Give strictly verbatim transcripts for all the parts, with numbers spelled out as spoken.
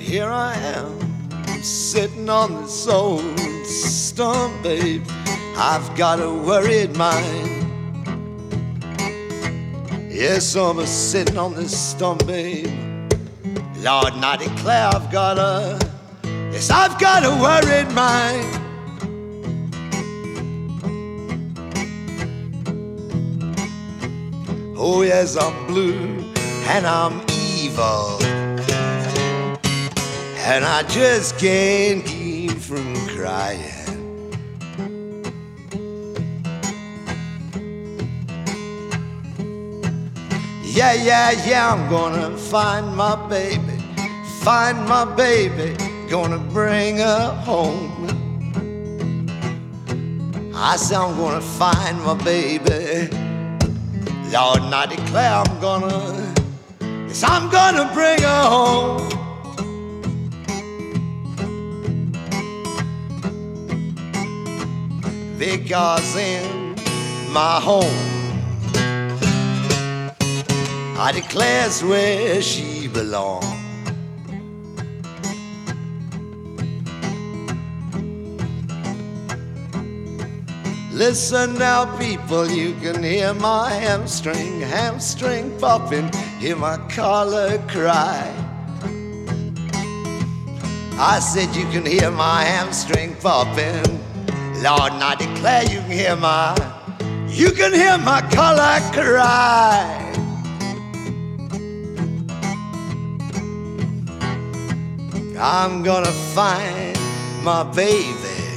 Here I am, sitting on this old stump, babe. I've got a worried mind. Yes, I'm sitting on this stump, babe. Lord, and I declare I've got a, yes, I've got a worried mind. Oh yes, I'm blue and I'm evil, and I just can't keep from crying. Yeah, yeah, yeah, I'm gonna find my baby, find my baby, gonna bring her home. I say I'm gonna find my baby, Lord, and I declare I'm gonna, yes, I'm gonna bring her home. Because in my home, I declare it's where she belongs. Listen now, people, you can hear my hamstring, hamstring popping, hear my collar cry. I said you can hear my hamstring popping, Lord, and I declare you can hear my, you can hear my collar cry. I'm gonna find my baby,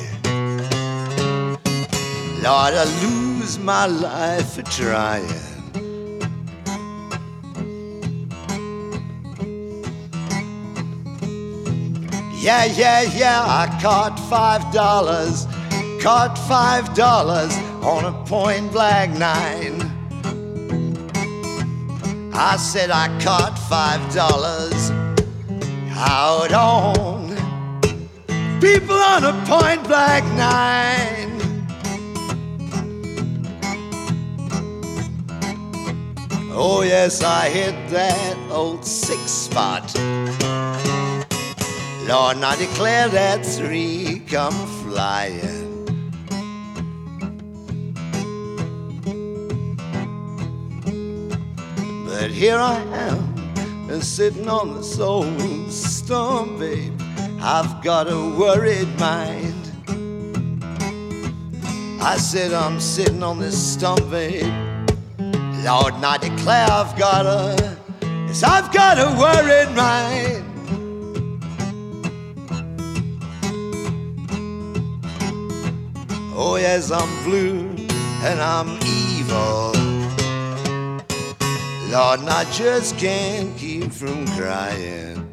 Lord, I lose my life for trying. Yeah, yeah, yeah, I caught five dollars, caught five dollars on a point blank nine. I said I caught five dollars out on people on a point blank nine. Oh yes, I hit that old six spot, Lord, and I declare that three come flying. But here I am, and sitting on this old stump, babe. I've got a worried mind. I said I'm sitting on this stump, babe, Lord, and I declare I've got a, yes, I've got a worried mind. Oh yes, I'm blue and I'm evil, Lord, and I just can't keep from crying.